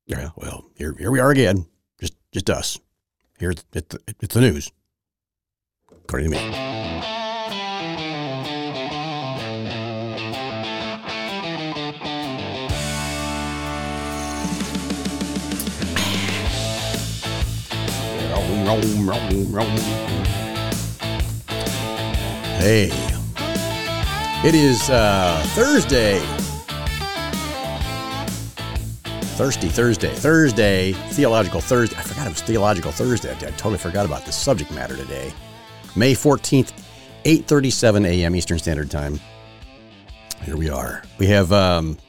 Yeah, well, here we are again. Just us. Here it's the news. According to me. Hey, it is Thursday. Thursday, Theological Thursday. I forgot it was Theological Thursday. I totally forgot about this subject matter today. May 14th, 8:37 a.m. Eastern Standard Time. Here we are. We have, turn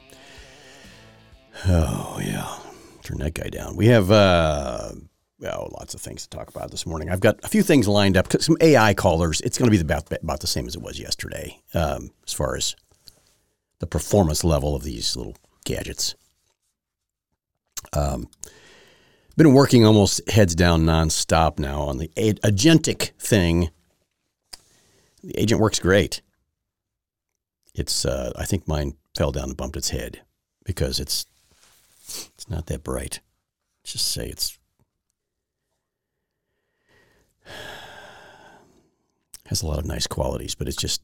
that guy down. We have, lots of things to talk about this morning. I've got a few things lined up. Some AI callers. It's going to be about the same as it was yesterday, as far as the performance level of these little gadgets. Been working almost heads down nonstop now on the agentic thing. The agent works great. It's I think mine fell down and bumped its head because it's not that bright. Let's just say has a lot of nice qualities, but it's just,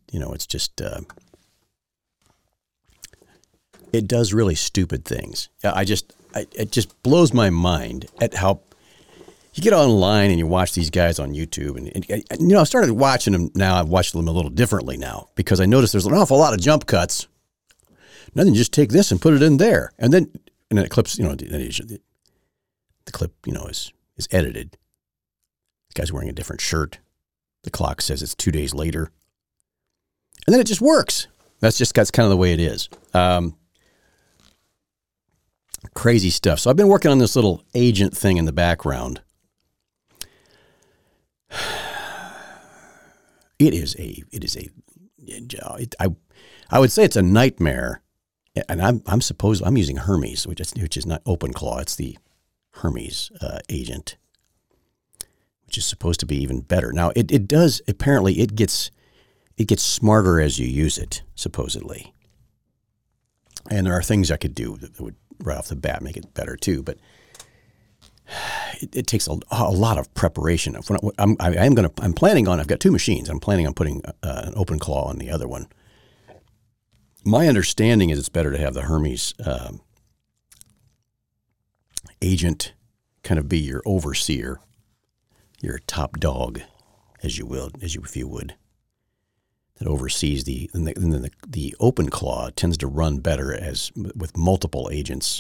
it does really stupid things. It just blows my mind at how you get online and you watch these guys on YouTube. And I started watching them now. I've watched them a little differently now because I noticed there's an awful lot of jump cuts. Nothing, just take this and put it in there. And then it clips, the clip, is edited. The guy's wearing a different shirt. The clock says it's 2 days later. And then it just works. That's kind of the way it is. Crazy stuff. So I've been working on this little agent thing in the background. I would say it's a nightmare. And I'm using Hermes, which is not OpenClaw. It's the Hermes agent, which is supposed to be even better. Now it does, apparently it gets smarter as you use it, supposedly. And there are things I could do that would right off the bat make it better too, but it takes a lot of preparation. I'm planning on, I've got two machines. I'm planning on putting an OpenClaw on the other one. My understanding is it's better to have the Hermes agent kind of be your overseer, your top dog, if you would. That oversees the OpenClaw tends to run better with multiple agents.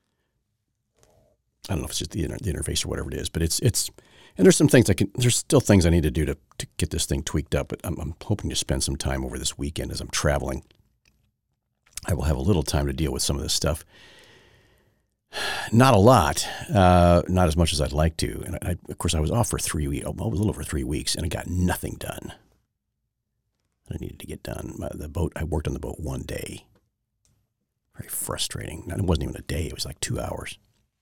I don't know if it's just the interface or whatever it is, but it's and there's some things there's still things I need to do to get this thing tweaked up, but I'm hoping to spend some time over this weekend as I'm traveling. I will have a little time to deal with some of this stuff. Not a lot, not as much as I'd like to. And of course I was off for 3 weeks, a little over 3 weeks, and I got nothing done. I needed to get done. I worked on the boat 1 day. Very frustrating. It wasn't even a day. It was like 2 hours.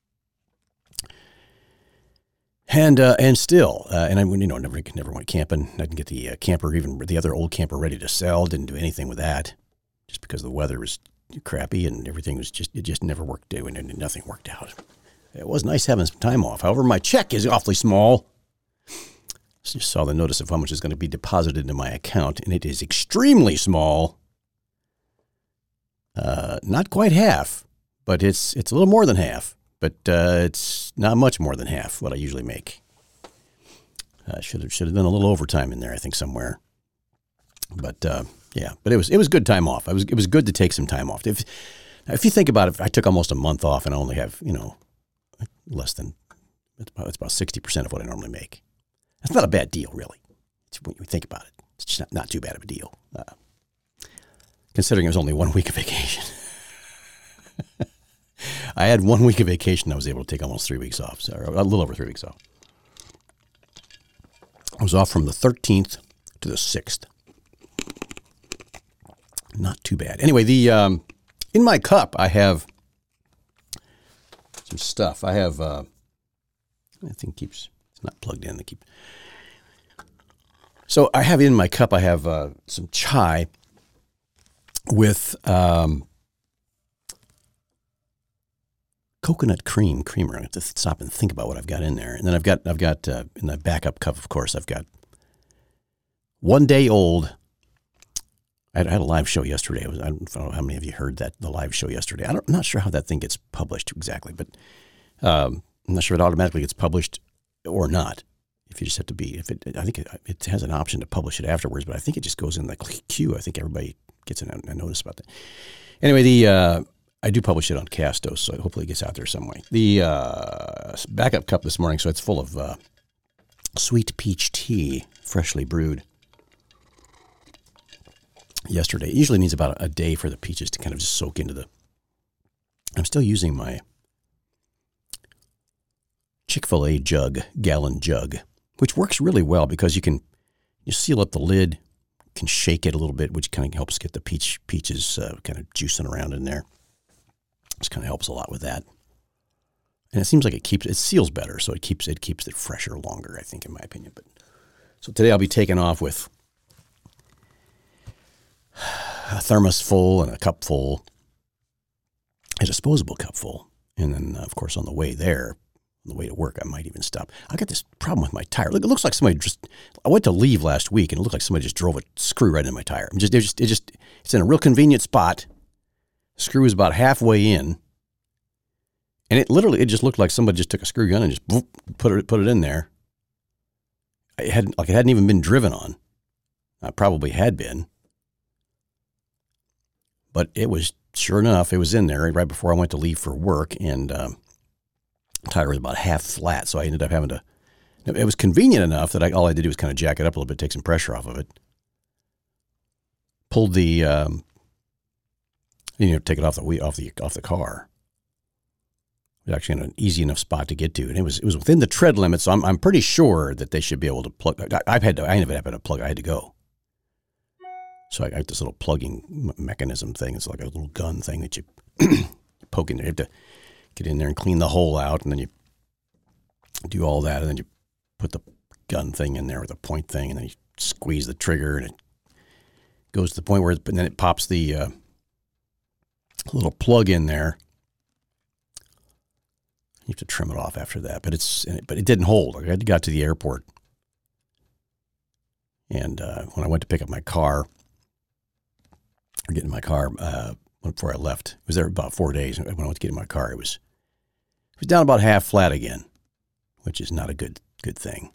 And still, and I never went camping. I didn't get the camper, even the other old camper, ready to sell. Didn't do anything with that, just because the weather was crappy and everything was it just never worked. And nothing worked out. It was nice having some time off. However, my check is awfully small. Just saw the notice of how much is going to be deposited into my account, and it is extremely small. Not quite half, but it's a little more than half. But it's not much more than half what I usually make. Should have done a little overtime in there, I think, somewhere. But but it was good time off. It was good to take some time off. If you think about it, I took almost a month off, and I only have less than it's about 60% of what I normally make. That's not a bad deal, really. When you think about it, it's just not too bad of a deal, considering it was only 1 week of vacation. I had 1 week of vacation. I was able to take almost 3 weeks off, so a little over 3 weeks off. I was off from the 13th to the 6th. Not too bad. Anyway, in my cup, I have some stuff. I have, I think it's not plugged in. So I have in my cup, I have some chai with coconut creamer. I have to stop and think about what I've got in there. And then I've got in the backup cup, of course, I've got 1 day old. I had a live show yesterday. I don't know how many of you heard the live show yesterday. I'm not sure how that thing gets published exactly, but I'm not sure if it automatically gets published or not. If you just have to be, I think it has an option to publish it afterwards, but I think it just goes in the queue. I think everybody gets a notice about that. Anyway, I do publish it on Castos, so hopefully it gets out there some way. The backup cup this morning, so it's full of sweet peach tea, freshly brewed. Yesterday, it usually needs about a day for the peaches to kind of just soak into the. I'm still using my Chick-fil-A gallon jug, which works really well because you seal up the lid, can shake it a little bit, which kind of helps get the peaches kind of juicing around in there. This kind of helps a lot with that. And it seems like it seals better, so it keeps it fresher longer, I think, in my opinion. But so today I'll be taking off with a thermos full and a cup full, a disposable cup full. And then, of course, on the way to work, I might even stop. I got this problem with my tire. Look, it looks like I went to leave last week and it looked like somebody just drove a screw right in my tire. It's in a real convenient spot. The screw is about halfway in. And it just looked like somebody just took a screw gun and just put it in there. It hadn't even been driven on. I probably had been. But it was, sure enough, it was in there right before I went to leave for work, and the tire was about half flat, so I ended up having to, it was convenient enough that all I did was kind of jack it up a little bit, take some pressure off of it. Pulled the, take it off the car. It was actually in an easy enough spot to get to, and it was within the tread limit, so I'm pretty sure that they should be able to plug. I ended up having to plug. I had to go. So I got this little plugging mechanism thing. It's like a little gun thing that you poke in there. You have to get in there and clean the hole out, and then you do all that, and then you put the gun thing in there with a point thing, and then you squeeze the trigger, and it goes to the point where and then it pops the little plug in there. You have to trim it off after that, but it didn't hold. I got to the airport, and when I went to pick up my car, or get in my car before I left, I was there about 4 days. When I went to get in my car, it was down about half flat again, which is not a good thing.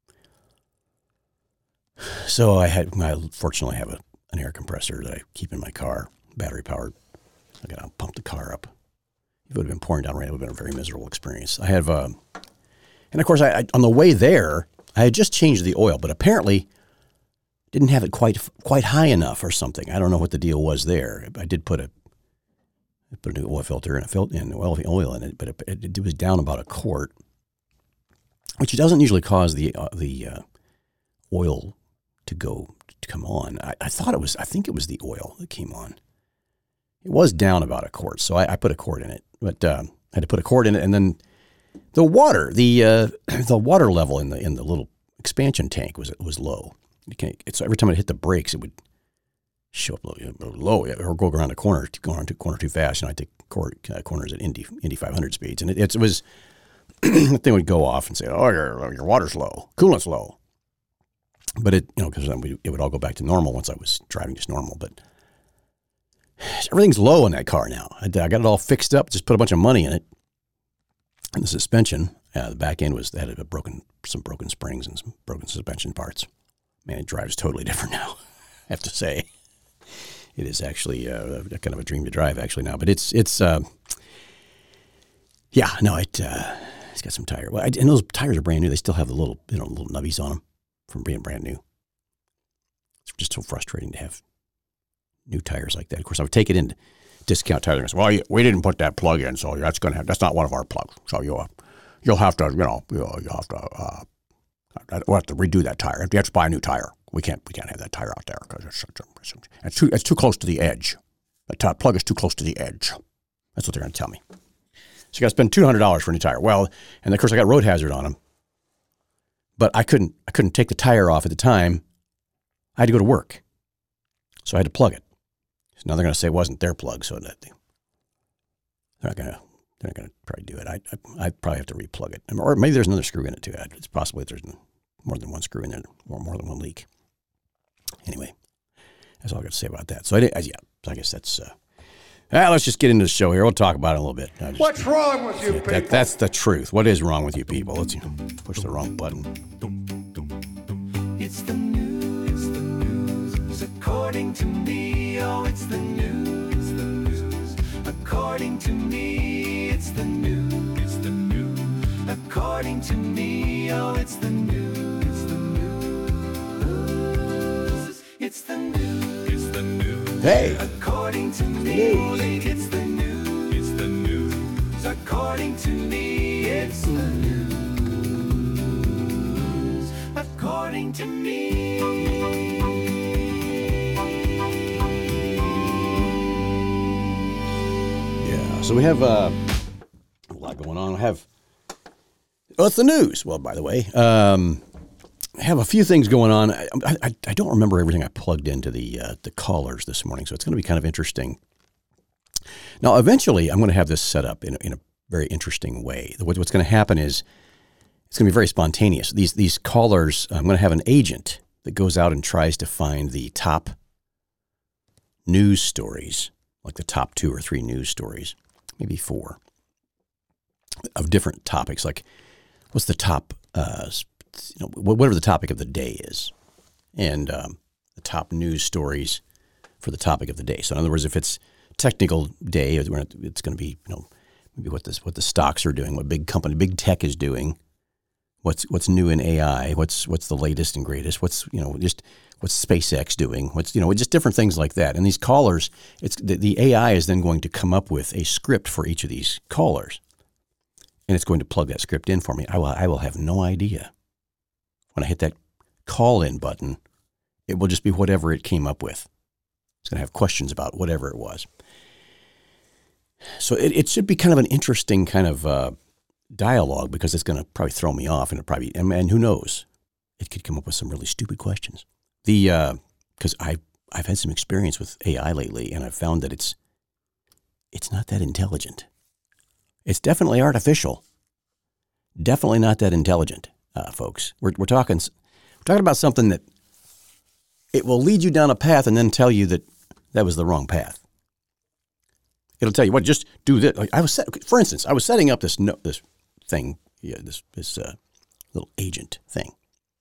So I fortunately have an air compressor that I keep in my car, battery powered. I got to pump the car up. If it would have been pouring down rain, it would have been a very miserable experience. I have, and of course, I on the way there, I had just changed the oil, but apparently didn't have it quite high enough or something. I don't know what the deal was there. I did put a new oil filter and oil in it, but it was down about a quart, which doesn't usually cause the oil to come on. I think it was the oil that came on. It was down about a quart, so I put a quart in it. But I had to put a quart in it, and then the water level in the little expansion tank was low. So every time I hit the brakes, it would show up low, or go around a corner too fast. I take corners at Indy 500 speeds, and it was the thing would go off and say, "Oh, your water's low, coolant's low." But because it would all go back to normal once I was driving just normal. But everything's low in that car now. I got it all fixed up. Just put a bunch of money in it, and the suspension, the back end had some broken springs and some broken suspension parts. Man, it drives totally different now, I have to say. It is actually kind of a dream to drive actually now, but it's got some tire. Well, and those tires are brand new. They still have the little nubbies on them from being brand new. It's just so frustrating to have new tires like that. Of course, I would take it into discount tires and say, "Well, we didn't put that plug in, so that's not one of our plugs. So you'll have to we'll have to redo that tire. You have to buy a new tire. We can't have that tire out there because it's too close to the edge. The plug is too close to the edge." That's what they're going to tell me. So you got to spend $200 for a new tire. Well, and of course I got road hazard on them, but I couldn't take the tire off at the time. I had to go to work, so I had to plug it. So now they're going to say it wasn't their plug, so that they're not going to They're not going to probably do it. I probably have to replug it. Or maybe there's another screw in it too. It's possible there's more than one screw in there or more than one leak. Anyway, that's all I got to say about that. So, I guess that's... let's just get into the show here. We'll talk about it a little bit. What's wrong with you people? That's the truth. What is wrong with you people? Let's push the wrong button. It's the news, according to me. Oh, it's the news, according to me. It's the news, according to me. Oh, it's the news, it's the news, Hey, according to me. It's the news, according to me. It's the news, according to me. yeah. So we have a lot going on. It's the news. Well, by the way, I have a few things going on. I don't remember everything I plugged into the callers this morning, so it's going to be kind of interesting. Now, eventually, I'm going to have this set up in a very interesting way. What's going to happen is it's going to be very spontaneous. These callers, I'm going to have an agent that goes out and tries to find the top news stories, like the top 2 or 3 news stories, maybe 4, of different topics. Like, what's the top, whatever the topic of the day is, and the top news stories for the topic of the day. So, in other words, if it's technical day, it's going to be, maybe what the stocks are doing, what big tech is doing, what's new in AI, what's the latest and greatest, what's SpaceX doing, just different things like that. And these callers, it's the AI is then going to come up with a script for each of these callers, and it's going to plug that script in for me. I will have no idea. When I hit that call in button, it will just be whatever it came up with. It's going to have questions about whatever it was. So it should be kind of an interesting kind of dialogue, because it's going to probably throw me off, and who knows, it could come up with some really stupid questions. Because I've had some experience with AI lately, and I've found that it's not that intelligent. It's definitely artificial. Definitely not that intelligent, folks. We're talking about something that it will lead you down a path and then tell you that was the wrong path. It'll tell you, what, just do this. Like for instance, I was setting up this thing, this little agent thing.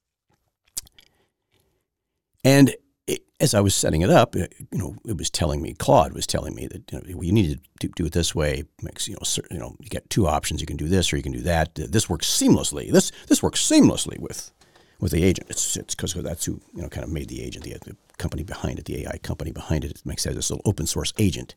And as I was setting it up, it was telling me, Claude was telling me that you need to do it this way. You get 2 options. You can do this or you can do that. This works seamlessly. This works seamlessly with the agent. It's because that's who kind of made the agent, the company behind it, the AI company behind it. It makes it this little open source agent.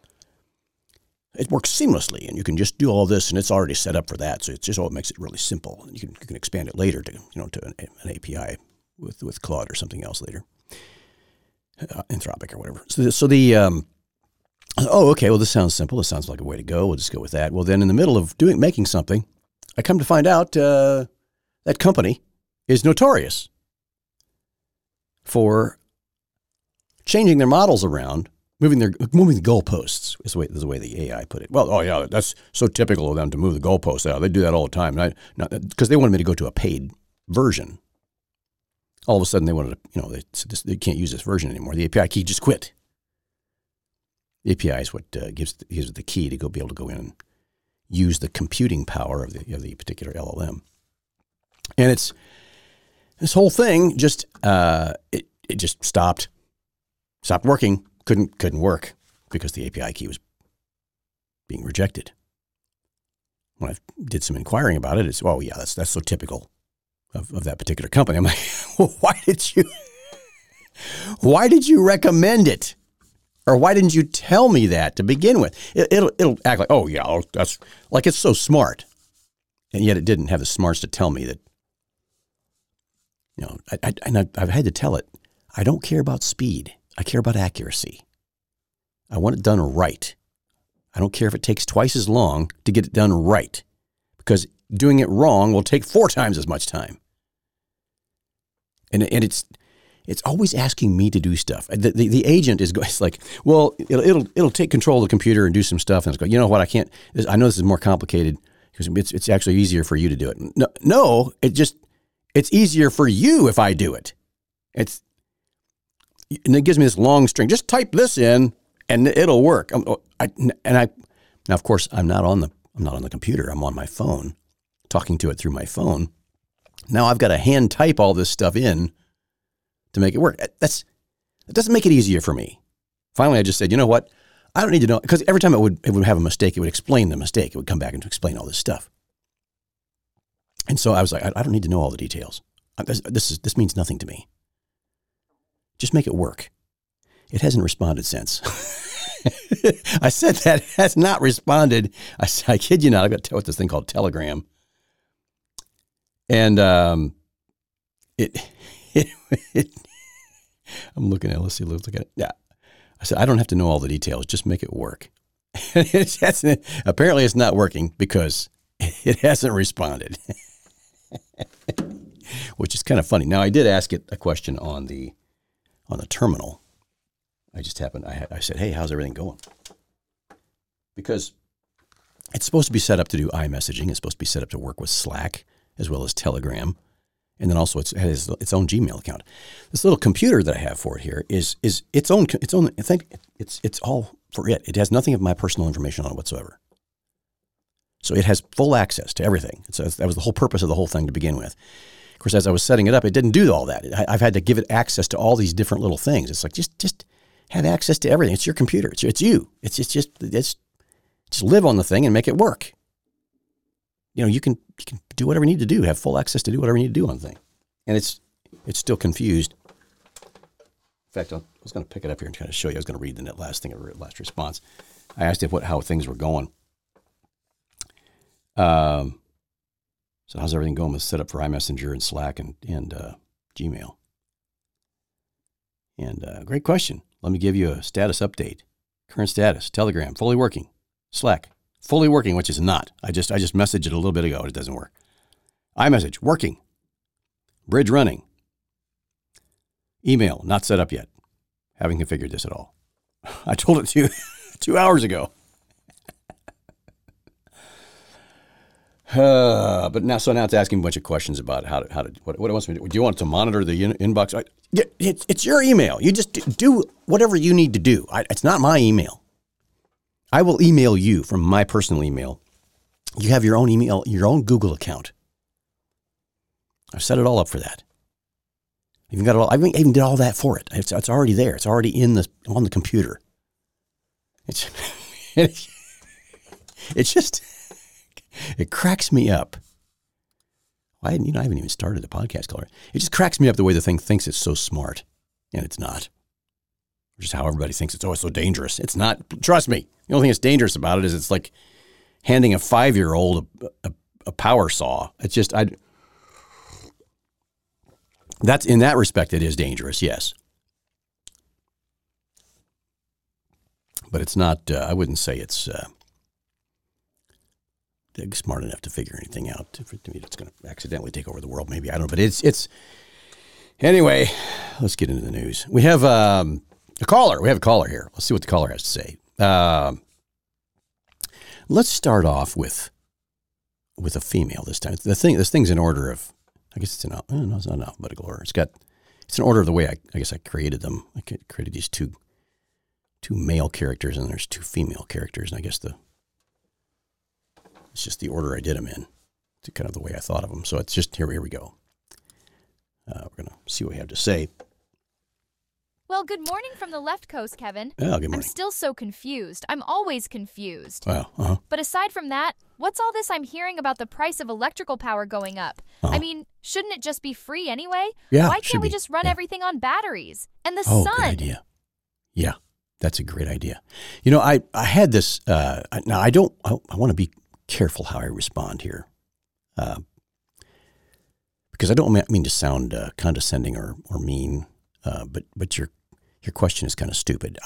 It works seamlessly, and you can just do all this, and it's already set up for that. So it makes it really simple, and you can expand it later to an API with Claude or something else later, Anthropic or whatever. Okay, well, this sounds simple. This sounds like a way to go. We'll just go with that. Well, then in the middle of making something, I come to find out that company is notorious for changing their models around, moving the goalposts is the way the AI put it. Well, oh yeah, that's so typical of them to move the goalposts out. They do that all the time, because they wanted me to go to a paid version. All of a sudden, they wanted to, they can't use this version anymore. The API key just quit. The API is what gives the key to be able to go in and use the computing power of the particular LLM. And it's this whole thing just it just stopped working. Couldn't work because the API key was being rejected. When I did some inquiring about it, it's, oh yeah, that's so typical of that particular company. I'm like, well, why did you recommend it? Or why didn't you tell me that to begin with? It'll act like, oh yeah, that's like it's so smart. And yet it didn't have the smarts to tell me that, I've had to tell it, I don't care about speed. I care about accuracy. I want it done right. I don't care if it takes twice as long to get it done right, because doing it wrong will take 4 times as much time. And it's It's always asking me to do stuff. The agent is it's like, well, it'll take control of the computer and do some stuff. And it's going, you know what? I know this is more complicated because it's actually easier for you to do it. No, it's easier for you if I do it. And it gives me this long string. Just type this in and it'll work. Now, of course, I'm not on the computer. I'm on my phone, talking to it through my phone. Now I've got to hand type all this stuff in to make it work. That doesn't make it easier for me. Finally, I just said, you know what? I don't need to know, because every time it would have a mistake, it would explain the mistake. It would come back and explain all this stuff. And so I was like, I don't need to know all the details. This means nothing to me. Just make it work. It hasn't responded since. I said that, it has not responded. I kid you not. I've got this thing called Telegram. And I'm looking at it. Let's look at it. Yeah. I said, I don't have to know all the details. Just make it work. Apparently it's not working because it hasn't responded, which is kind of funny. Now, I did ask it a question on the terminal. I said, hey, how's everything going? Because it's supposed to be set up to do iMessaging. It's supposed to be set up to work with Slack as well as Telegram. And then also it has its own Gmail account. This little computer that I have for it here is its own. I think it's all for it. It has nothing of my personal information on it whatsoever. So it has full access to everything. So that was the whole purpose of the whole thing to begin with. Of course, as I was setting it up, it didn't do all that. I've had to give it access to all these different little things. It's like just have access to everything. It's your computer. It's you. It's just live on the thing and make it work. You know, you can do whatever you need to do, have full access to do whatever you need to do on the thing. And it's still confused. In fact, I was going to pick it up here and kind of show you. I was going to read the last response. I asked it how things were going. So how's everything going with setup for iMessenger and Slack and Gmail? And great question. Let me give you a status update. Current status: Telegram fully working, Slack fully working, which is not. I just messaged it a little bit ago. It doesn't work. iMessage working. Bridge running. Email not set up yet. Haven't configured this at all. I told it to you 2 hours ago. But now it's asking a bunch of questions about what it wants me to do. Do you want it to monitor the inbox? It's your email. You just do whatever you need to do. It's not my email. I will email you from my personal email. You have your own email, your own Google account. I've set it all up for that. I even did all that for it. It's already there. It's already on the computer. It's just. It cracks me up. I haven't even started the podcast color. It just cracks me up the way the thing thinks it's so smart, and it's not. Just how everybody thinks it's so dangerous. It's not. Trust me. The only thing that's dangerous about it is it's like handing a 5-year-old a power saw. It's just that's in that respect it is dangerous. Yes, but it's not. I wouldn't say it's. Smart enough to figure anything out. To me, it's going to accidentally take over the world. Maybe I don't know, but it's. Anyway, let's get into the news. We have a caller. We have a caller here. Let's see what the caller has to say. Let's start off with a female this time. This thing's in order of. I guess it's no, it's not in alphabetical order. It's in order of the way I guess I created them. I created these two male characters, and there's 2 female characters, and I guess it's just the order I did them in. It's kind of the way I thought of them. So it's just, here we go. We're going to see what we have to say. Well, good morning from the left coast, Kevin. Oh, good morning. I'm still so confused. I'm always confused. Well, uh-huh. But aside from that, what's all this I'm hearing about the price of electrical power going up? Uh-huh. I mean, shouldn't it just be free anyway? Yeah, Why can't we just run everything on batteries? And the sun? Good idea. Yeah, that's a great idea. You know, I had this, now I want to be careful how I respond here, because I don't mean to sound condescending or mean, but your question is kind of stupid.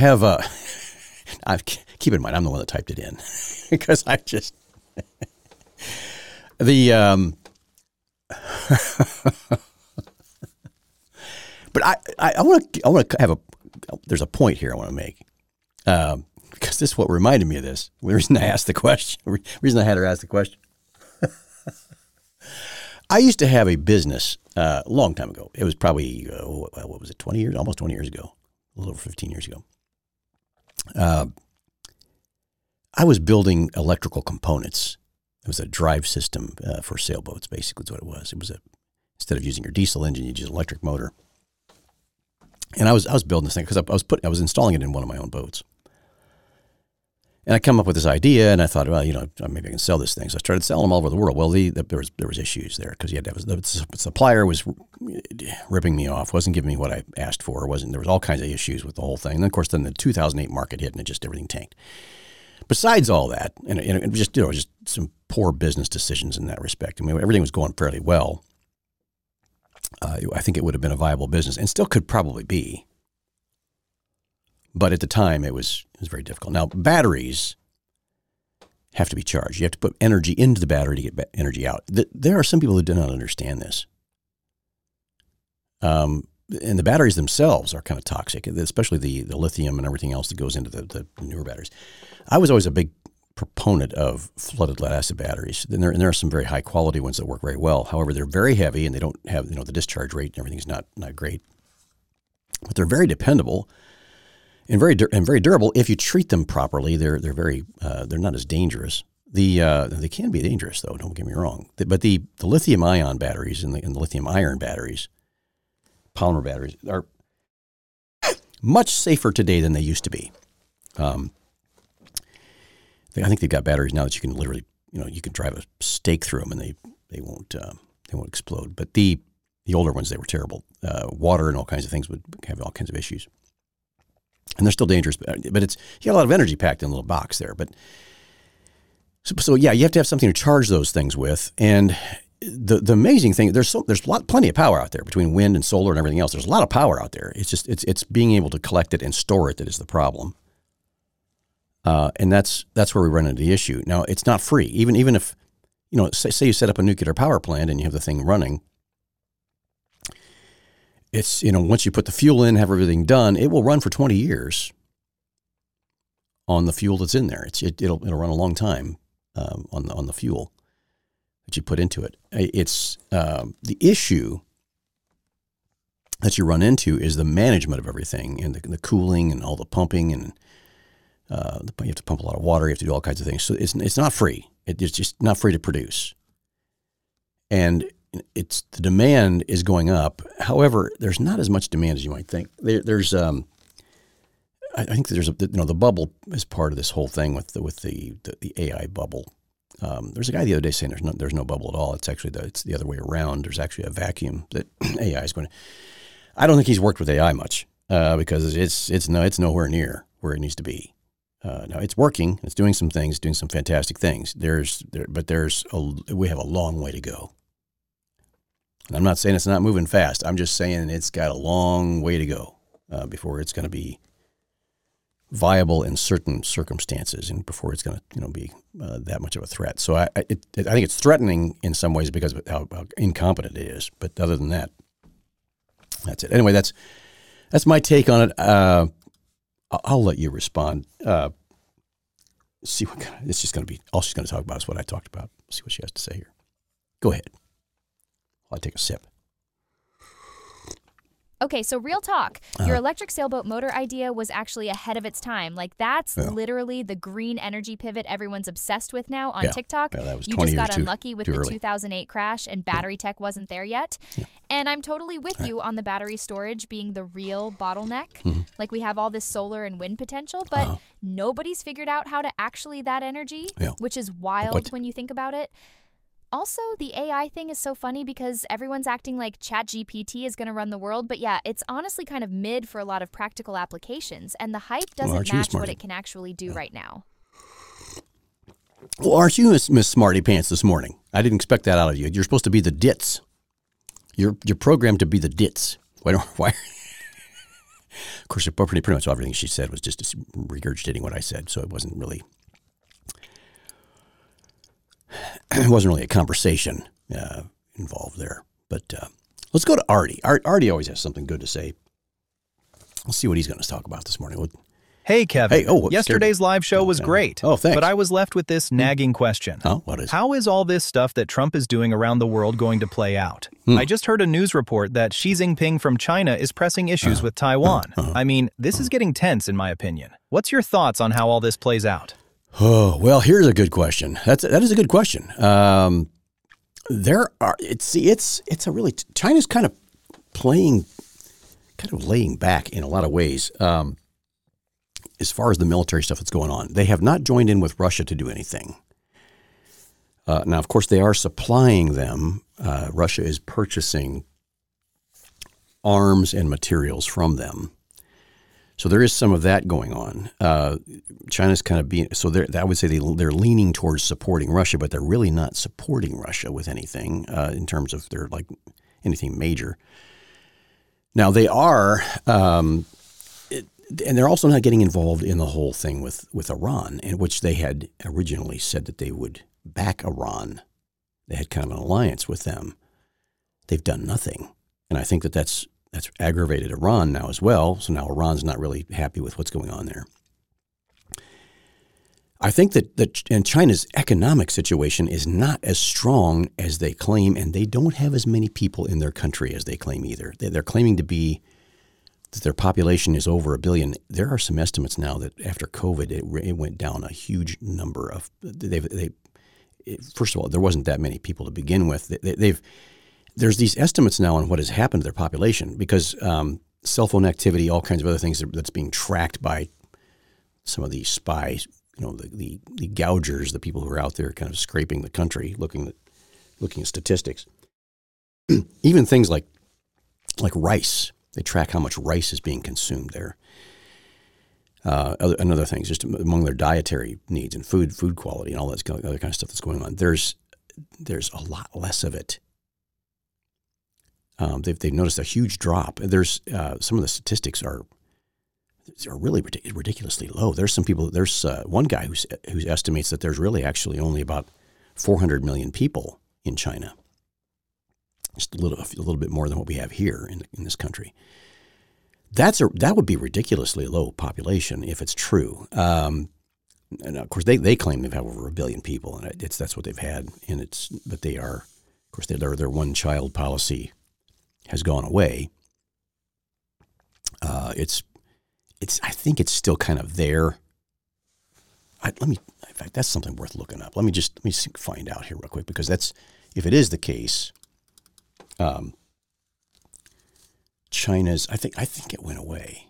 Keep in mind I'm the one that typed it in because I just But I want to have there's a point here I want to make. Because this is what reminded me of this. The reason I asked the question, the reason I had her ask the question. I used to have a business a long time ago. It was probably, what was it, 20 years? Almost 20 years ago. A little over 15 years ago. I was building electrical components. It was a drive system for sailboats, basically is what it was. It was instead of using your diesel engine, you use an electric motor. And I was building this thing because I was installing it in one of my own boats. And I come up with this idea, and I thought, well, maybe I can sell this thing. So I started selling them all over the world. Well, there was issues there because the supplier was ripping me off, wasn't giving me what I asked for. There was all kinds of issues with the whole thing. And then, of course, the 2008 market hit, and everything tanked. Besides all that, and it was just some poor business decisions in that respect. I mean, everything was going fairly well. I think it would have been a viable business, and still could probably be. But at the time, it was very difficult. Now, batteries have to be charged. You have to put energy into the battery to get energy out. There are some people who do not understand this. And the batteries themselves are kind of toxic, especially the lithium and everything else that goes into the newer batteries. I was always a big proponent of flooded lead acid batteries. And there are some very high quality ones that work very well. However, they're very heavy and they don't have, the discharge rate and everything's not great. But they're very dependable. And very durable if you treat them properly. They're not as dangerous. They can be dangerous though. Don't get me wrong. But the lithium ion batteries and the lithium iron batteries, polymer batteries, are much safer today than they used to be. I think they've got batteries now that you can literally, you can drive a stake through them and they won't explode. But the older ones, they were terrible. Water and all kinds of things would have all kinds of issues. And they're still dangerous, but you got a lot of energy packed in a little box there. But so yeah, you have to have something to charge those things with. And the amazing thing, there's plenty of power out there between wind and solar and everything else. There's a lot of power out there. It's just it's being able to collect it and store it that is the problem. And that's where we run into the issue. Now, it's not free. Even if say you set up a nuclear power plant and you have the thing running. It's, once you put the fuel in, have everything done, it will run for 20 years on the fuel that's in there. It'll run a long time on the fuel that you put into it. It's the issue that you run into is the management of everything and the cooling and all the pumping and you have to pump a lot of water. You have to do all kinds of things. So it's not free. It's just not free to produce. And the demand is going up. However, there's not as much demand as you might think. I think there's the bubble is part of this whole thing with the AI bubble. There's a guy the other day saying there's no bubble at all. It's actually it's the other way around. There's actually a vacuum that AI is going to. I don't think he's worked with AI much because it's nowhere near where it needs to be. Now it's working. It's doing some things, doing some fantastic things. But we have a long way to go. I'm not saying it's not moving fast. I'm just saying it's got a long way to go before it's going to be viable in certain circumstances and before it's going to be that much of a threat. So I think it's threatening in some ways because of how incompetent it is. But other than that, that's it. Anyway, that's my take on it. I'll let you respond. See what it's just going to be. All she's going to talk about is what I talked about. See what she has to say here. Go ahead. I'll take a sip. Okay, so real talk. Your electric sailboat motor idea was actually ahead of its time. Like, that's literally the green energy pivot everyone's obsessed with now on TikTok. Yeah, that was you 20 just years got unlucky with the early. 2008 crash, and battery tech wasn't there yet. Yeah. And I'm totally with you on the battery storage being the real bottleneck. Mm-hmm. Like, we have all this solar and wind potential, but nobody's figured out how to actually that energy, which is wild when you think about it. Also, the AI thing is so funny because everyone's acting like ChatGPT is going to run the world. But yeah, it's honestly kind of mid for a lot of practical applications. And the hype doesn't match what it can actually do right now. Well, aren't you Miss Smarty Pants this morning? I didn't expect that out of you. You're supposed to be the ditz. You're programmed to be the ditz. Why? Of course, pretty much everything she said was just regurgitating what I said. So it wasn't really a conversation involved there. But Let's go to Artie. Artie always has something good to say. Let's see what he's going to talk about this morning. Hey, Kevin. Hey, yesterday's live show was great. Oh, thanks. But I was left with this nagging question. Oh, what is it? How is all this stuff that Trump is doing around the world going to play out? I just heard a news report that Xi Jinping from China is pressing issues with Taiwan. I mean, this is getting tense, in my opinion. What's your thoughts on how all this plays out? Oh, well, here's a good question. That is a good question. China's kind of laying back in a lot of ways. As far as the military stuff that's going on, they have not joined in with Russia to do anything. Now, of course, they are supplying them. Russia is purchasing arms and materials from them. So there is some of that going on. China's kind of being, so I would say they're leaning towards supporting Russia, but they're really not supporting Russia with anything in terms of their anything major. Now they are, and they're also not getting involved in the whole thing with Iran, in which they had originally said that they would back Iran. They had kind of an alliance with them. They've done nothing. And I think that's aggravated Iran now as well. So now Iran's not really happy with what's going on there. I think and China's economic situation is not as strong as they claim, and they don't have as many people in their country as they claim either. They're claiming that their population is over 1 billion. There are some estimates now that after COVID, it went down a huge number of. First of all, there wasn't that many people to begin with. There's these estimates now on what has happened to their population because cell phone activity, all kinds of other things that's being tracked by some of these spies. The gougers, the people who are out there kind of scraping the country, looking at statistics. Even things like rice. They track how much rice is being consumed there. And other things, just among their dietary needs and food quality and all that other kind of stuff that's going on. There's a lot less of it. They've noticed a huge drop. There's some of the statistics are really ridiculously low. There's some people. There's one guy who estimates that there's really actually only about 400 million people in China. Just a little bit more than what we have here in this country. That would be ridiculously low population if it's true. And of course, they claim they've had over 1 billion people, and that's what they've had. But they are, of course, their one-child policy has gone away. I think it's still kind of there. In fact, that's something worth looking up. Let me find out here real quick, because if it is the case. China's, I think it went away.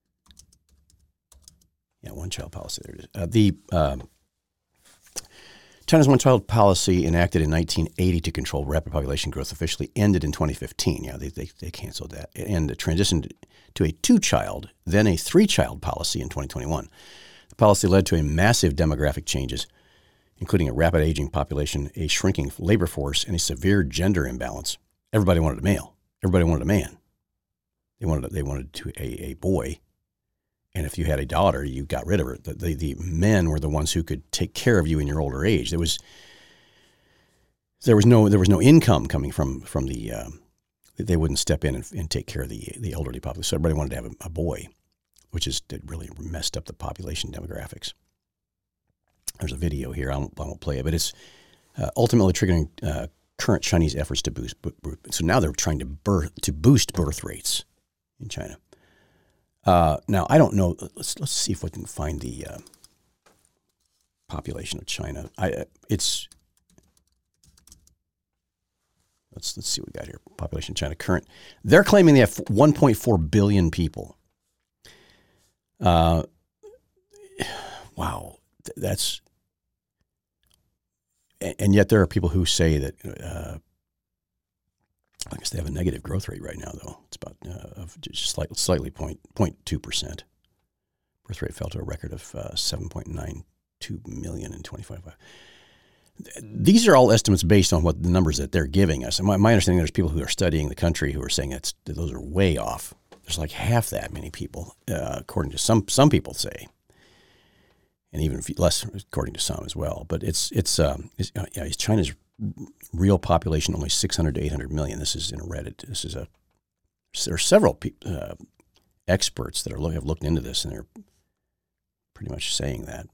Yeah, one-child policy. There it is. China's one-child policy, enacted in 1980 to control rapid population growth, officially ended in 2015. Yeah, they canceled that and transitioned to a 2-child, then a 3-child policy in 2021. The policy led to a massive demographic changes, including a rapid aging population, a shrinking labor force, and a severe gender imbalance. Everybody wanted a male. Everybody wanted a man. They wanted a boy, and if you had a daughter, you got rid of her. The men were the ones who could take care of you in your older age. There was no income coming from the. They wouldn't step in and take care of the elderly population. So everybody wanted to have a boy, which really messed up the population demographics. There's a video here. I won't play it, but it's ultimately triggering current Chinese efforts to boost. So now they're trying to boost birth rates in China. Now I don't know. Let's see if we can find the population of China. Let's see what we got here. Population of China current. They're claiming they have 1.4 billion people. Wow, that's. And yet there are people who say that. I guess they have a negative growth rate right now, though. It's about of just slightly 0.2%. Birth rate fell to a record of 7.92 million in 2025. These are all estimates based on what the numbers that they're giving us. And my understanding, there's people who are studying the country who are saying that those are way off. There's like half that many people, according to some people say, and even less according to some as well. But China's real population only 600 to 800 million. This is in Reddit. There are several experts that have looked into this, and they're pretty much saying that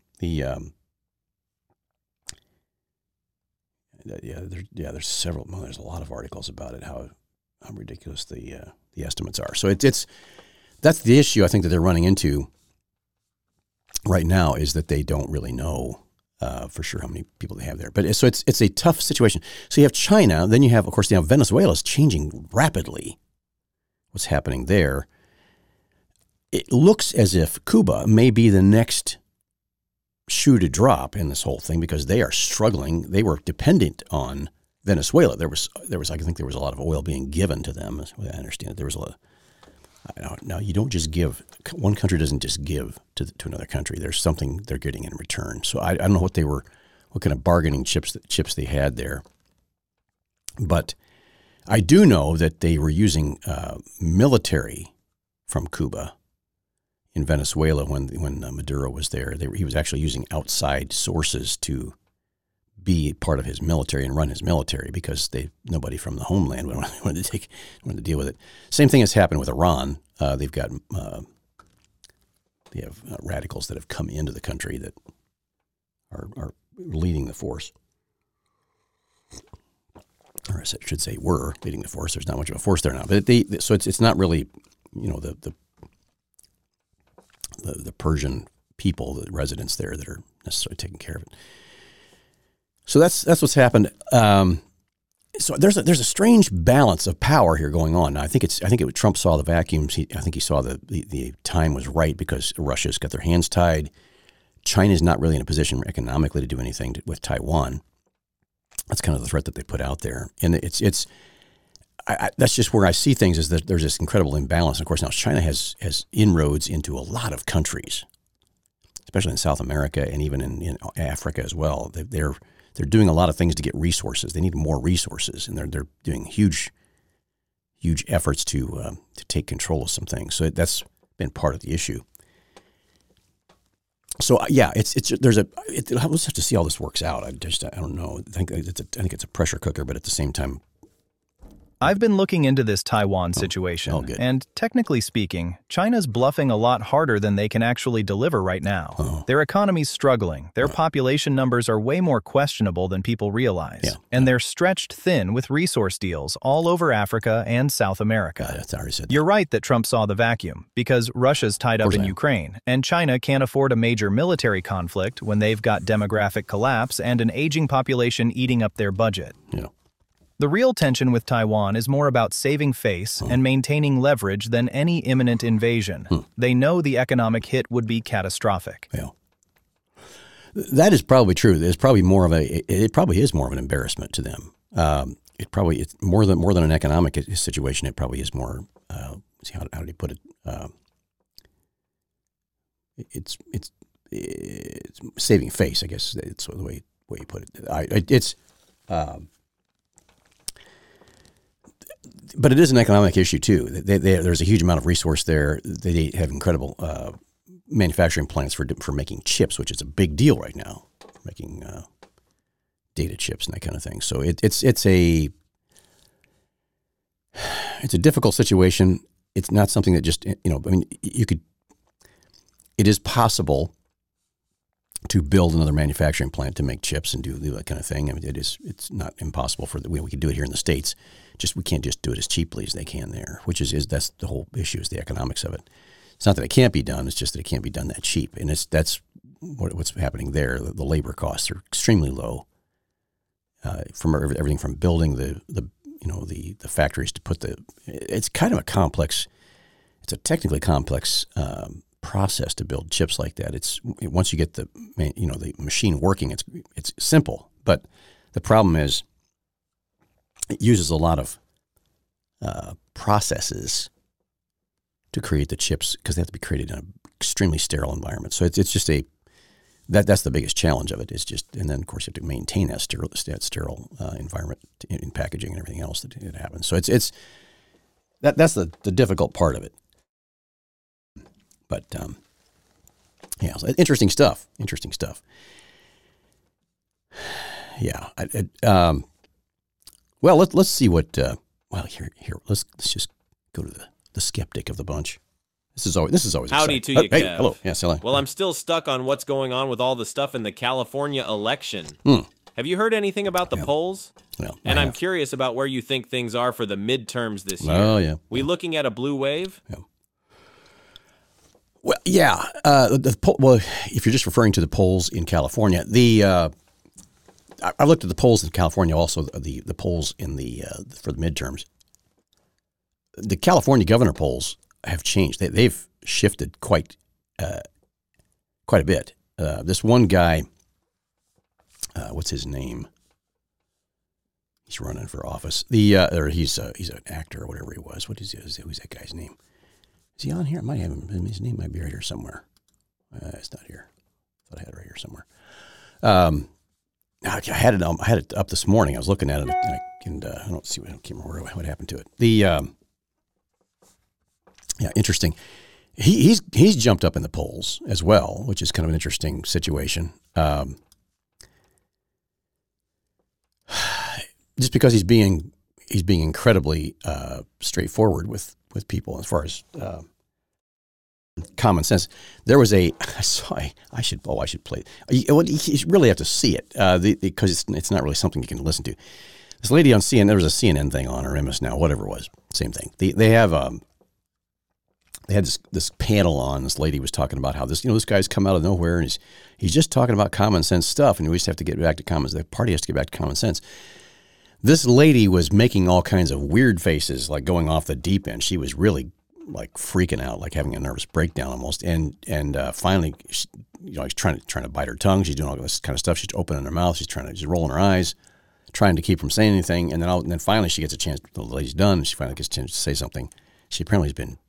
there's several. Well, there's a lot of articles about it, how ridiculous the estimates are. So that's the issue I think that they're running into right now, is that they don't really know for sure how many people they have there. But so it's a tough situation. So you have China, then you have, of course, Venezuela is changing rapidly. What's happening there? It looks as if Cuba may be the next shoe to drop in this whole thing, because they are struggling. They were dependent on Venezuela. There was I think there was a lot of oil being given to them, as I understand it. There was a lot. Now, you don't just give. One country doesn't just give to another country. There's something they're getting in return. So I don't know what kind of bargaining chips they had there. But I do know that they were using military from Cuba in Venezuela when Maduro was there. He was actually using outside sources to be part of his military and run his military, because nobody from the homeland wanted to deal with it. Same thing has happened with Iran. They have radicals that have come into the country that are leading the force. Or I should say were leading the force. There's not much of a force there now. But so it's not really, the Persian people, the residents there, that are necessarily taking care of it. So that's what's happened. So there's a strange balance of power here going on. Now, I think Trump saw the vacuums. I think he saw the time was right, because Russia's got their hands tied. China's not really in a position economically to do anything with Taiwan. That's kind of the threat that they put out there, and that's just where I see things, is that there's this incredible imbalance. And of course, now China has inroads into a lot of countries, especially in South America and even in Africa as well. They're doing a lot of things to get resources. They need more resources, and they're doing huge efforts to take control of some things. So that's been part of the issue. So yeah, we'll just have to see how this works out. I don't know. I think it's a pressure cooker, but at the same time, I've been looking into this Taiwan situation, and technically speaking, China's bluffing a lot harder than they can actually deliver right now. Their economy's struggling, their population numbers are way more questionable than people realize, and they're stretched thin with resource deals all over Africa and South America. That's already said that. You're right that Trump saw the vacuum, because Russia's tied up in Ukraine, and China can't afford a major military conflict when they've got demographic collapse and an aging population eating up their budget. Yeah. The real tension with Taiwan is more about saving face and maintaining leverage than any imminent invasion. They know the economic hit would be catastrophic. Yeah. That is probably true. It probably is more of an embarrassment to them. It's more than an economic situation. It probably is more. How did he put it? It's saving face, I guess. It's the way you put it. But it is an economic issue too. There's a huge amount of resource there. They have incredible manufacturing plants for making chips, which is a big deal right now, making data chips and that kind of thing. So it's a difficult situation. It's not something that just it is possible to build another manufacturing plant to make chips and do that kind of thing. I mean, it's not impossible we could do it here in the States. We can't just do it as cheaply as they can there, that's the whole issue, is the economics of it. It's not that it can't be done, it's just that it can't be done that cheap. And that's what's happening there. The labor costs are extremely low. From everything from building the factories to it's kind of it's a technically complex process to build chips like that. Once you get the machine working, it's simple, but the problem is it uses a lot of processes to create the chips, because they have to be created in an extremely sterile environment. So it's just that's the biggest challenge of it. And then of course you have to maintain that sterile environment in packaging and everything else that happens. So that's the difficult part of it. But so interesting stuff. Yeah. Well, let's see what. Well, here let's just go to the skeptic of the bunch. This is always Howdy exciting. to you, Hey, Kev. hello. Yes, hello. Well, I'm still stuck on what's going on with all the stuff in the California election. Have you heard anything about the polls? Well, And I I'm have. curious about where you think things are for the midterms this year. Oh, yeah. We looking at a blue wave? Well, yeah. Well, if you're just referring to the polls in California, I looked at the polls in California, also the polls in for the midterms. The California governor polls have changed. They've shifted quite a bit. This one guy, what's his name? He's running for office. Or he's an actor or whatever he was. Who's that guy's name? Is he on here? I might have him. His name might be right here somewhere. It's not here. I thought I had it right here somewhere. I had it up this morning. I was looking at it, and I can't remember what happened to it. Interesting. He's jumped up in the polls as well, which is kind of an interesting situation. Just because he's being incredibly straightforward with people as far as common sense. There was I should play. You really have to see it because it's not really something you can listen to. This lady on CNN, there was a CNN thing on, or MS Now, whatever it was, same thing. They had this panel on. This lady was talking about how this guy's come out of nowhere, and he's just talking about common sense stuff, and we just have to get back to common. The party has to get back to common sense. This lady was making all kinds of weird faces, like going off the deep end. She was really like freaking out, like having a nervous breakdown almost. And finally, she's trying to bite her tongue. She's doing all this kind of stuff. She's opening her mouth. She's rolling her eyes, trying to keep from saying anything. And then finally, she gets a chance. The lady's done. She finally gets a chance to say something. She apparently has been,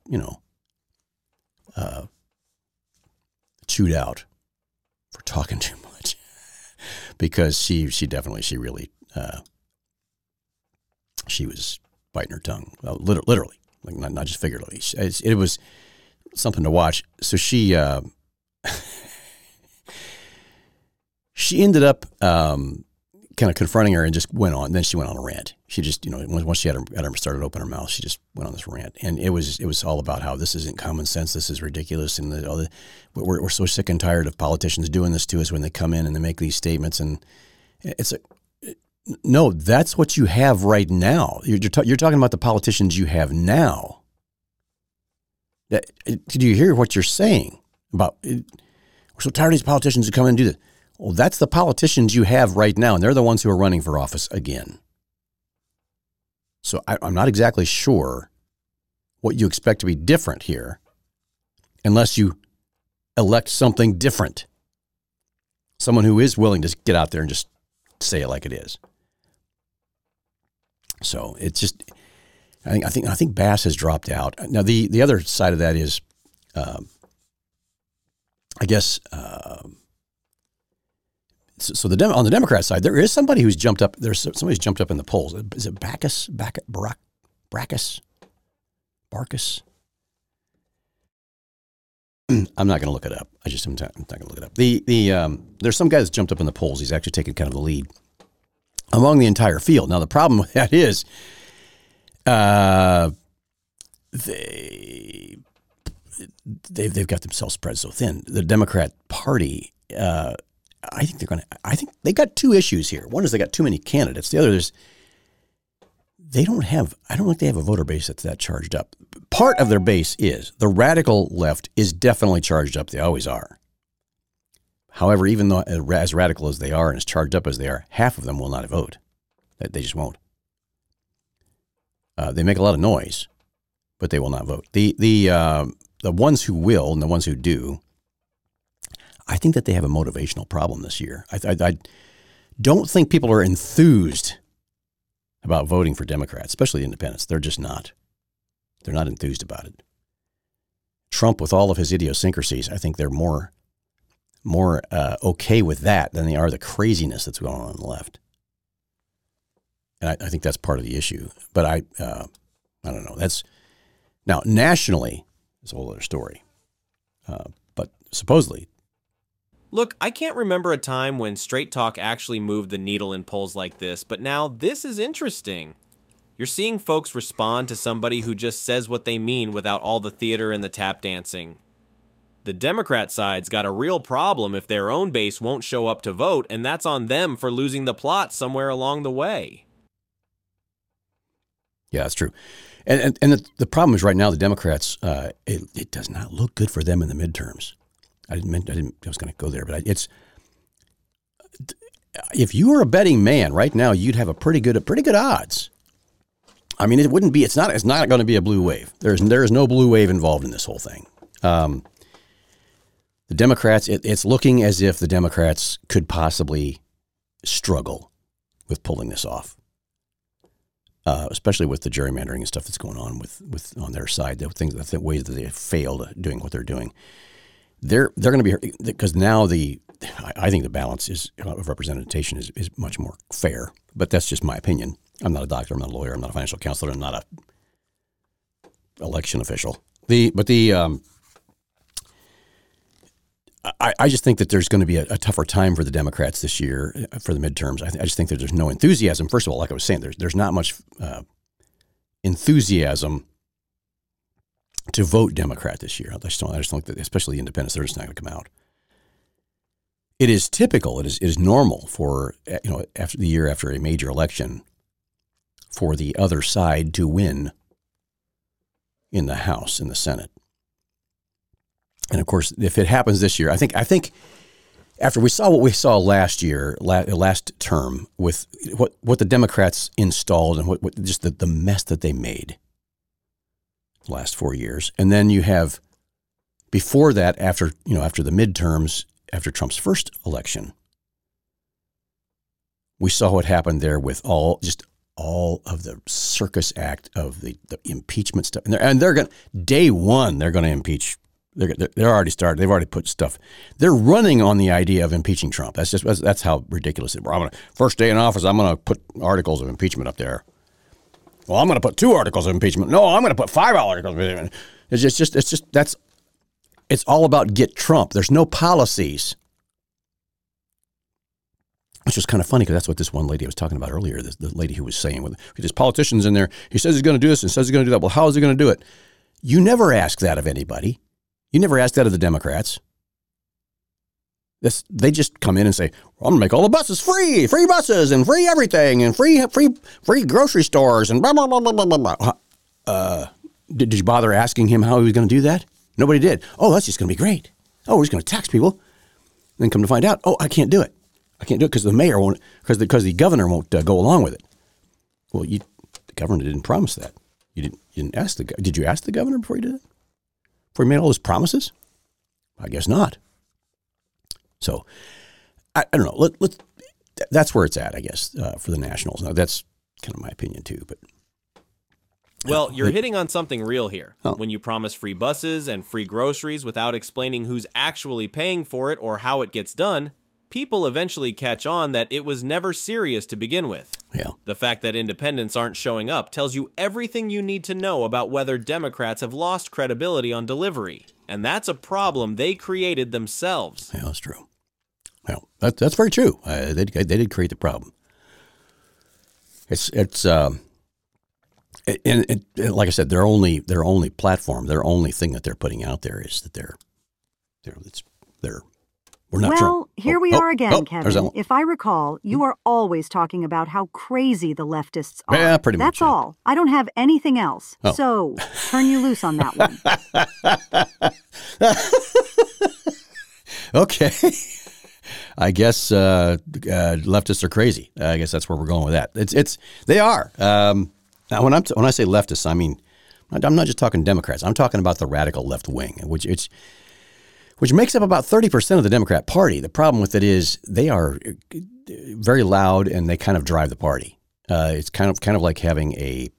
chewed out for talking too much because she really. She was biting her tongue, literally, like not just figuratively. It was something to watch. So she ended up kind of confronting her and just went on. Then she went on a rant. She just, once she had her started to open her mouth, she just went on this rant, and it was all about how this isn't common sense. This is ridiculous, and we're so sick and tired of politicians doing this to us when they come in and they make these statements, and it's no, that's what you have right now. You're talking about the politicians you have now. Do you hear what you're saying about? We're so tired of these politicians who come in and do this. Well, that's the politicians you have right now, and they're the ones who are running for office again. So I'm not exactly sure what you expect to be different here, unless you elect something different. Someone who is willing to get out there and just say it like it is. So it's just, I think Bass has dropped out. Now the other side of that is, I guess. So on the Democrat side, there is somebody who's jumped up. There's somebody who's jumped up in the polls. Is it Backus? Barkus? I'm not going to look it up. I'm not going to look it up. There's some guy that's jumped up in the polls. He's actually taken kind of the lead among the entire field. Now the problem with that is, they've got themselves spread so thin. The Democrat Party, I think they got two issues here. One is they got too many candidates. The other is I don't think they have a voter base that's that charged up. Part of their base is the radical left is definitely charged up. They always are. However, even though as radical as they are and as charged up as they are, half of them will not vote. They just won't. They make a lot of noise, but they will not vote. The ones who will and the ones who do, I think that they have a motivational problem this year. I don't think people are enthused about voting for Democrats, especially independents. They're just not. They're not enthused about it. Trump, with all of his idiosyncrasies, I think they're more okay with that than they are the craziness that's going on the left. And I think that's part of the issue. But I don't know. Now nationally, it's a whole other story. But supposedly, Look, I can't remember a time when Straight Talk actually moved the needle in polls like this, but now this is interesting. You're seeing folks respond to somebody who just says what they mean without all the theater and the tap dancing. The Democrat side's got a real problem if their own base won't show up to vote, and that's on them for losing the plot somewhere along the way. Yeah, that's true. And the problem is right now the Democrats, it does not look good for them in the midterms. I was going to go there, but it's if you were a betting man right now, you'd have pretty good odds. I mean, it's not going to be a blue wave. There is no blue wave involved in this whole thing. The Democrats, it's looking as if the Democrats could possibly struggle with pulling this off, especially with the gerrymandering and stuff that's going on with on their side. The ways that they failed doing what they're doing. They're going to be, because now I think the balance of representation is much more fair, but that's just my opinion. I'm not a doctor. I'm not a lawyer. I'm not a financial counselor. I'm not a election official. I just think that there's going to be a tougher time for the Democrats this year for the midterms. I just think that there's no enthusiasm. First of all, like I was saying, there's not much enthusiasm to vote Democrat this year. I just don't think that, especially the independents, they're just not going to come out. It is typical. It is normal for, after the year after a major election, for the other side to win in the House, in the Senate. And of course, if it happens this year, I think after we saw what we saw last year, last term, with what the Democrats installed and what just the mess that they made the last 4 years, and then you have before that, after the midterms, after Trump's first election, we saw what happened there with all of the circus act of the impeachment stuff, and they're going day one they're going to impeach. They're already started. They've already put stuff. They're running on the idea of impeaching Trump. That's how ridiculous it is. First day in office, I'm going to put articles of impeachment up there. Well, I'm going to put 2 articles of impeachment. No, I'm going to put 5 articles of impeachment. It's all about get Trump. There's no policies. Which was kind of funny because that's what this one lady I was talking about earlier, the lady who was saying, with there's politicians in there, he says he's going to do this and says he's going to do that. Well, how is he going to do it? You never ask that of anybody. You never ask that of the Democrats. They just come in and say, well, I'm going to make all the buses free buses and free everything and free grocery stores and blah, blah, blah, blah, blah, blah. Did you bother asking him how he was going to do that? Nobody did. Oh, that's just going to be great. Oh, we're just going to tax people. Then come to find out, oh, I can't do it. I can't do it because the mayor won't, because the governor won't go along with it. Well, the governor didn't promise that. You didn't ask did you ask the governor before you did it? Before he made all those promises? I guess not. So, I don't know. That's where it's at, I guess, for the Nationals. Now, that's kind of my opinion, too. But well, you're hitting on something real here. Oh. When you promise free buses and free groceries without explaining who's actually paying for it or how it gets done, people eventually catch on that it was never serious to begin with. Yeah. The fact that independents aren't showing up tells you everything you need to know about whether Democrats have lost credibility on delivery. And that's a problem they created themselves. Yeah, that's true. Well, that's very true. They did create the problem. It's like I said, their only platform, their only thing that they're putting out there is that they're we're not Trump. Well, here we are again, Kevin. That if I recall, you are always talking about how crazy the leftists are. Yeah, pretty much. That's all. I don't have anything else. Oh. So, turn you loose on that one. Okay. I guess leftists are crazy. I guess that's where we're going with that. They are. Now, when I say leftists, I mean, I'm not just talking Democrats. I'm talking about the radical left wing, which makes up about 30% of the Democrat Party. The problem with it is they are very loud and they kind of drive the party. It's kind of like having a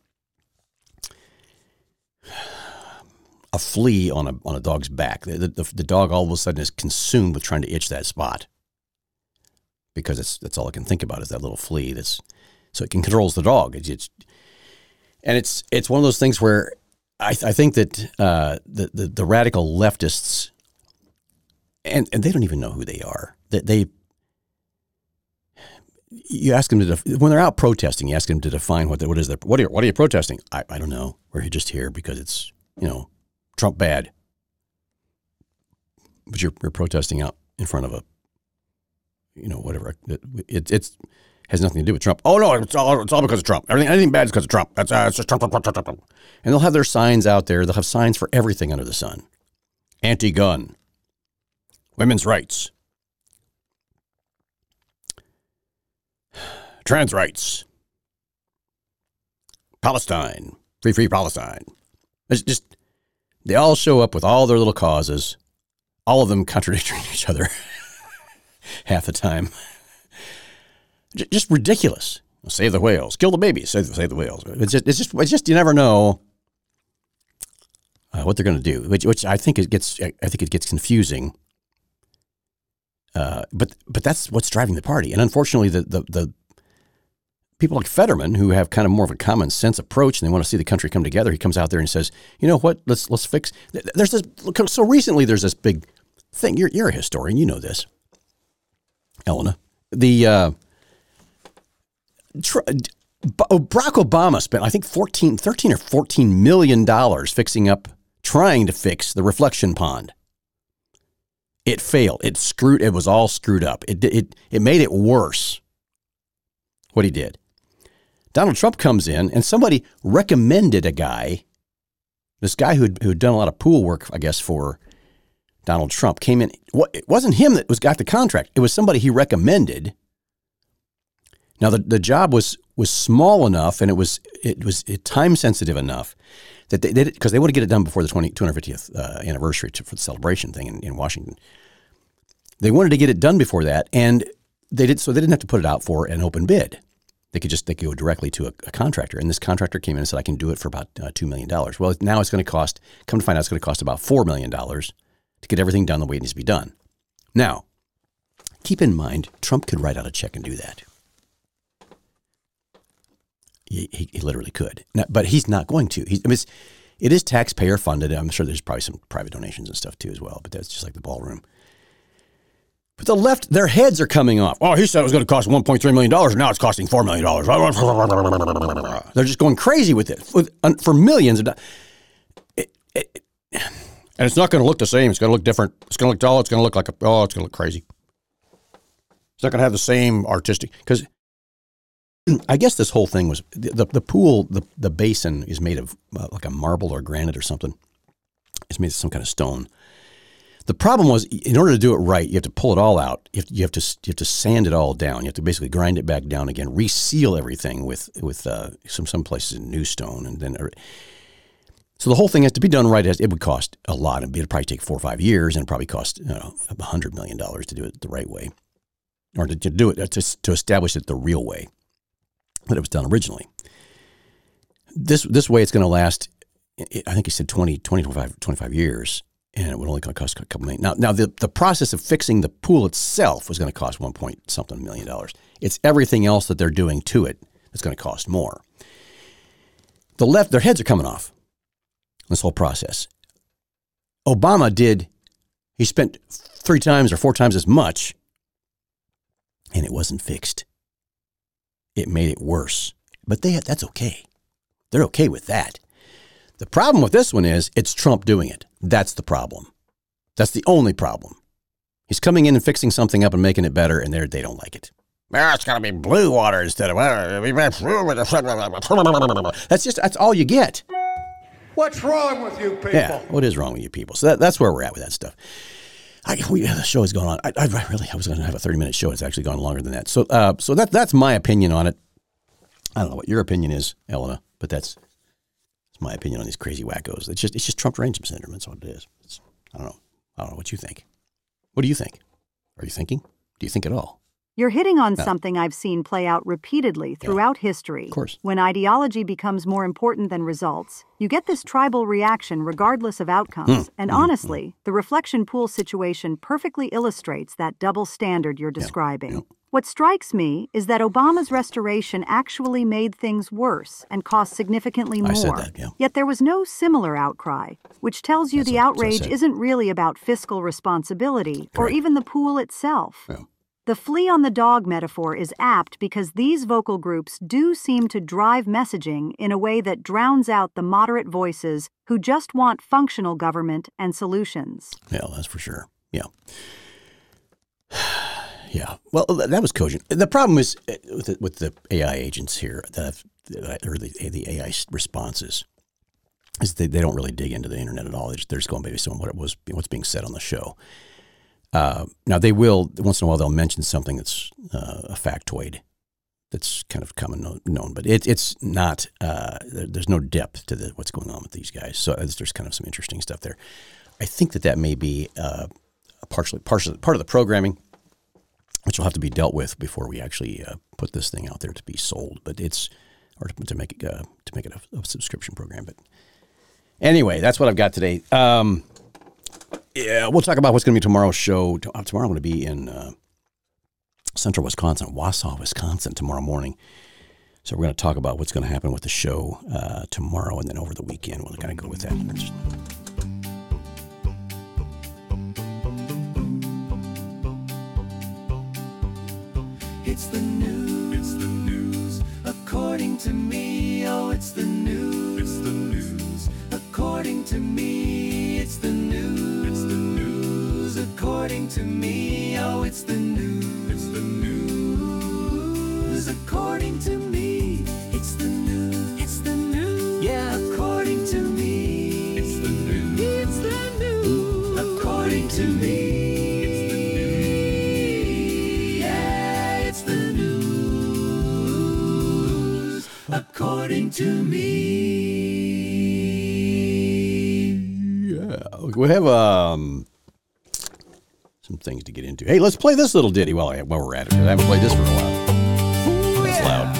flea on a dog's back. The dog all of a sudden is consumed with trying to itch that spot because that's all it can think about is that little flea. So it controls the dog. It's one of those things where I think that the radical leftists and they don't even know who they are. You ask them when they're out protesting, you ask them to define what are you protesting? I don't know. We're just here because it's, Trump bad. But you're protesting out in front of a, whatever. It's has nothing to do with Trump. Oh no, it's all because of Trump. Anything bad is because of Trump. It's just Trump. And they'll have their signs out there. They'll have signs for everything under the sun. Anti-gun, women's rights, trans rights, Palestine, free Palestine. It's just, they all show up with all their little causes, all of them contradicting each other half the time. Just ridiculous. Save the whales, kill the babies, save the whales. It's just you never know what they're going to do, which I think it gets confusing. But that's what's driving the party, and unfortunately, the people like Fetterman, who have kind of more of a common sense approach and they want to see the country come together, he comes out there and says, you know what, let's fix. There's this. So recently, there's this big thing. You're a historian, you know this, Elena. Barack Obama spent, I think, $13 or $14 million trying to fix the reflection pond. It failed. It was all screwed up. It made it worse. What he did. Donald Trump comes in and somebody recommended a guy, this guy who'd done a lot of pool work, I guess, for Donald Trump, came in. It wasn't him that got the contract. It was somebody he recommended. Now the job was small enough and it was time sensitive enough that they did it because they want to get it done before the 250th anniversary for the celebration thing in Washington. They wanted to get it done before that, and they didn't have to put it out for an open bid. They could go directly to a contractor, and this contractor came in and said, "I can do it for about $2 million." Well, now it's going to cost. Come to find out, it's going to cost about $4 million to get everything done the way it needs to be done. Now, keep in mind, Trump could write out a check and do that. He literally could, but he's not going to. It is taxpayer funded. I'm sure there's probably some private donations and stuff too as well, but that's just like the ballroom. But the left, their heads are coming off. Oh, he said it was going to cost $1.3 million, and now it's costing $4 million. They're just going crazy with it for millions of dollars. And it's not going to look the same. It's going to look different. It's going to look dull. It's going to look it's going to look crazy. It's not going to have the same artistic, because I guess this whole thing was the pool, the basin is made of like a marble or granite or something. It's made of some kind of stone. The problem was, in order to do it right, you have to pull it all out. You have to sand it all down. You have to basically grind it back down again, reseal everything with some places in new stone, and then. So the whole thing has to be done right. It would cost a lot. It'd probably take 4 or 5 years, and it'd probably cost $100 million to do it the right way, or to do it to establish it the real way that it was done originally. This way, it's going to last. I think he said 25 years. And it would only cost a couple million. Now the process of fixing the pool itself was going to cost $1 million. It's everything else that they're doing to it that's going to cost more. The left, their heads are coming off this whole process. Obama he spent 3 times or 4 times as much, and it wasn't fixed. It made it worse. But that's okay. They're okay with that. The problem with this one is it's Trump doing it. That's the problem. That's the only problem. He's coming in and fixing something up and making it better, and they don't like it. It's got to be blue water instead of. That's all you get. What's wrong with you people? Yeah, what is wrong with you people? So that's where we're at with that stuff. The show is going on. I was going to have a 30-minute show. It's actually gone longer than that. So that's my opinion on it. I don't know what your opinion is, Elena, but that's my opinion on these crazy wackos. It's just Trump derangement syndrome. That's what it is. I don't know what you think. What do you think? Are you thinking? Do you think at all? You're hitting on something I've seen play out repeatedly throughout history. Of course. When ideology becomes more important than results, you get this tribal reaction regardless of outcomes. And honestly, the reflection pool situation perfectly illustrates that double standard you're describing. What strikes me is that Obama's restoration actually made things worse and cost significantly more. I said that, yeah. Yet there was no similar outcry, which tells you That's the what I outrage said. isn't really about fiscal responsibility or Correct. even the pool itself. Yeah. The flea on the dog metaphor is apt because these vocal groups do seem to drive messaging in a way that drowns out the moderate voices who just want functional government and solutions. Yeah, that's for sure. Yeah. Yeah. Well, that was cogent. The problem is with the AI agents here, or the AI responses, is they don't really dig into the internet at all. They're just going based on what's being said on the show. Now, they will, once in a while, they'll mention something that's a factoid that's kind of common known, but it's not, there's no depth to what's going on with these guys. So there's kind of some interesting stuff there. I think that may be partially part of the programming, which will have to be dealt with before we actually put this thing out there to be sold. But or to make it a subscription program. But anyway, that's what I've got today. Yeah, we'll talk about what's going to be tomorrow's show. Tomorrow I'm going to be in central Wisconsin, Wausau, Wisconsin, tomorrow morning. So we're going to talk about what's going to happen with the show tomorrow, and then over the weekend we'll kind of go with that. It's the news, according to me. Oh, it's the news, according to me. It's the news, according to me. Oh, it's the news, according to me. It's the news, yeah, according to me. It's the news, according to me. According to me. Yeah, we have some things to get into. Hey, let's play this little ditty while we're at it, because I haven't played this for a while. That's loud.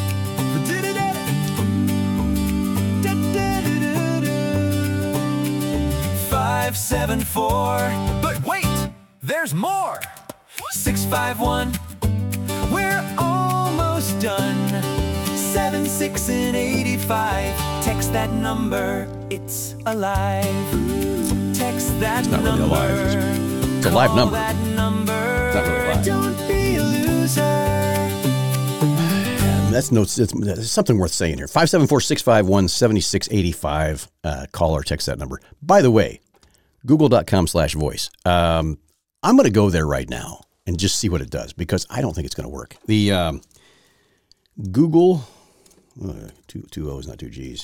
574. But wait, there's more. 651. We're almost done. 76 and 85. Text that number, it's alive. Text that It's not really number. alive, is it? It's a live Call number. that number. It's not really live. Don't be a loser. That's something worth saying here. 574-651-7685. Call or text that number. By the way, google.com/voice. I'm going to go there right now and just see what it does, because I don't think it's going to work. The Google, two O's, not two G's,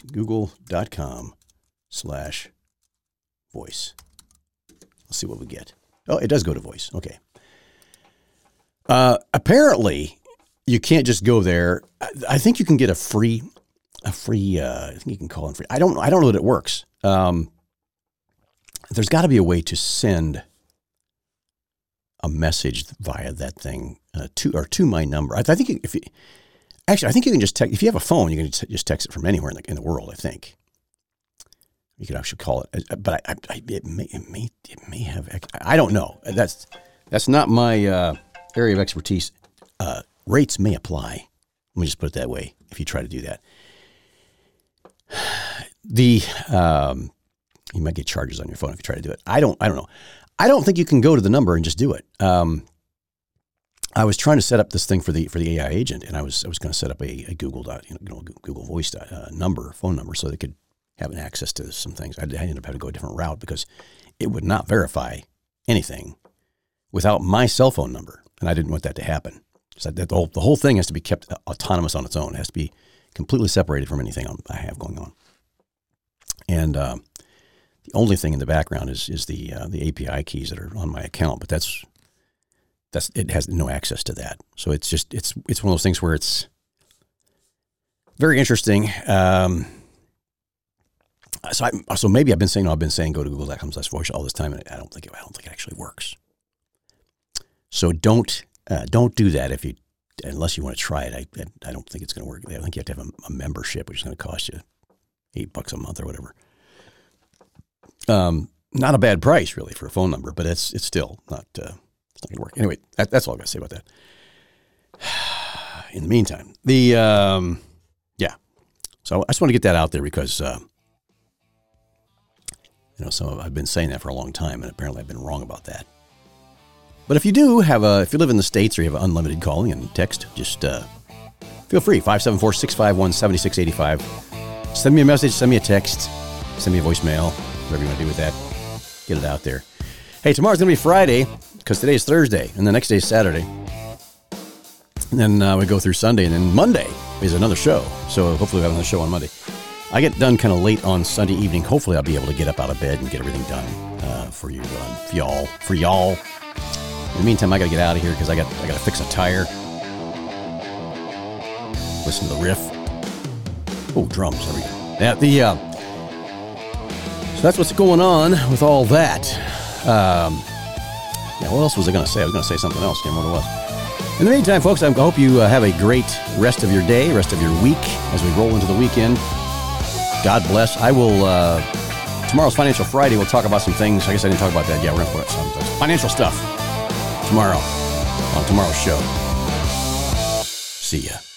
google.com/voice. Let's see what we get. Oh, it does go to voice. Okay. Apparently, you can't just go there. I think you can get a free. I think you can call in free. I don't know that it works. There's got to be a way to send a message via that thing to my number. I think I think you can just text. If you have a phone, you can just text it from anywhere in the world. I think you could actually call it, but it may have. I don't know. That's not my area of expertise. Rates may apply. Let me just put it that way. If you try to do that, you might get charges on your phone if you try to do it. I don't know. I don't think you can go to the number and just do it. I was trying to set up this thing for the AI agent, and I was going to set up a Google Voice phone number, so they could have an access to some things. I ended up having to go a different route because it would not verify anything without my cell phone number, and I didn't want that to happen. So the whole thing has to be kept autonomous on its own. It has to be completely separated from anything I have going on. And the only thing in the background is the API keys that are on my account, but it has no access to that. So it's one of those things where it's very interesting. So maybe I've been saying go to google.com/voice all this time, and I don't think it actually works. So don't do that unless you want to try it. I don't think it's going to work. I think you have to have a membership, which is going to cost you $8 a month or whatever. Not a bad price really for a phone number, but it's still not. It's not going to work. Anyway, that's all I got to say about that. in the meantime. Yeah. So I just want to get that out there because, I've been saying that for a long time, and apparently I've been wrong about that. But if you do if you live in the States or you have unlimited calling and text, just feel free, 574-651-7685. Send me a message, send me a text, send me a voicemail, whatever you want to do with that. Get it out there. Hey, tomorrow's going to be Friday because today is Thursday, and the next day is Saturday. And then we go through Sunday, and then Monday is another show. So hopefully we'll have another show on Monday. I get done kind of late on Sunday evening. Hopefully I'll be able to get up out of bed and get everything done for you, for y'all. In the meantime, I got to get out of here because I got to fix a tire. Listen to the riff. Oh, drums. There we go. Yeah, so that's what's going on with all that. What else was I going to say? I was going to say something else. I can't remember what it was. In the meantime, folks, I hope you have a great rest of your day, rest of your week as we roll into the weekend. God bless. I will, tomorrow's Financial Friday. We'll talk about some things. I guess I didn't talk about that. Yeah, we're going to talk about some financial stuff tomorrow on tomorrow's show. See ya.